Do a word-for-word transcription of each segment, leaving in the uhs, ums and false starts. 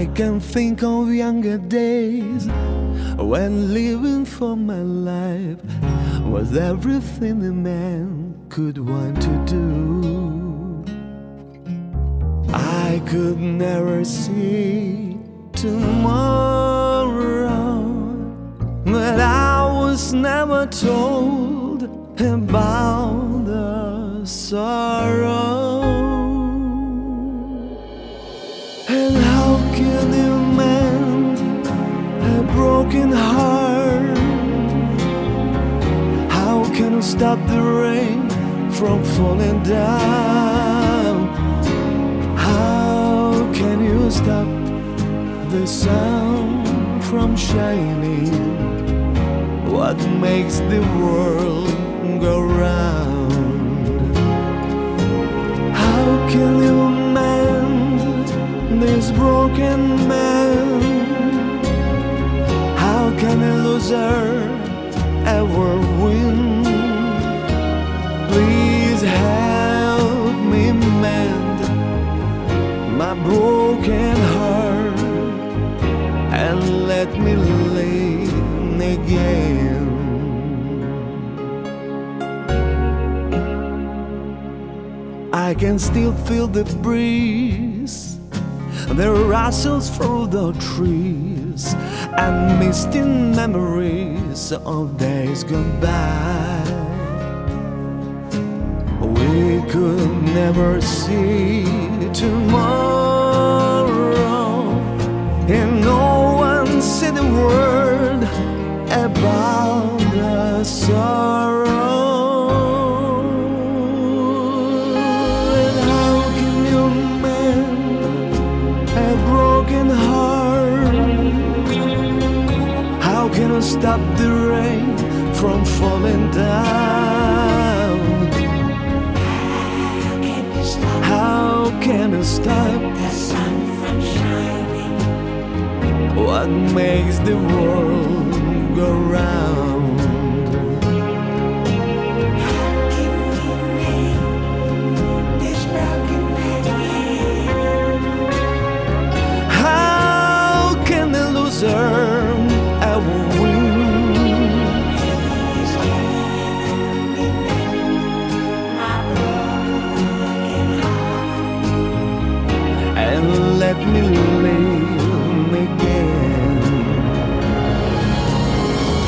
I can think of younger days when living for my life was everything a man could want to do. I could never see tomorrow, but I was never told about the sorrow. And how can you mend a broken heart? How can you stop the rain from falling down? How can you stop the sun from shining? What makes the world go round? How can you mend this broken man? How can a loser ever win? Please help me mend my broken heart and let me live again. I can still feel the breeze, the rustles through the trees, and misty memories of days gone by. We could never see tomorrow, and no one said a word about the sorrow. And how can you mend a broken heart? How can I stop the rain from falling down? How can I stop the sun from shining? What makes the world go round? How can we make this broken man? How can the loser ever win? Please help me mend my broken heart And let me live again. Oh,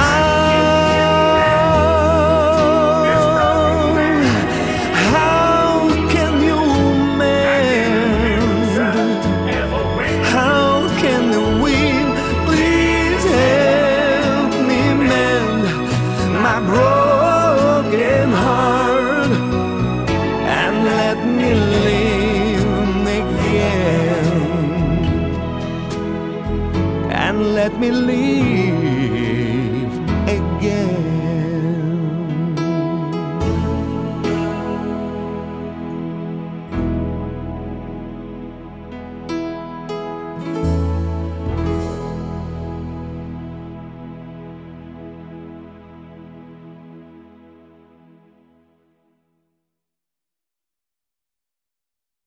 how can you mend? How can the wind please help me mend my broken heart and let me live again, and let me live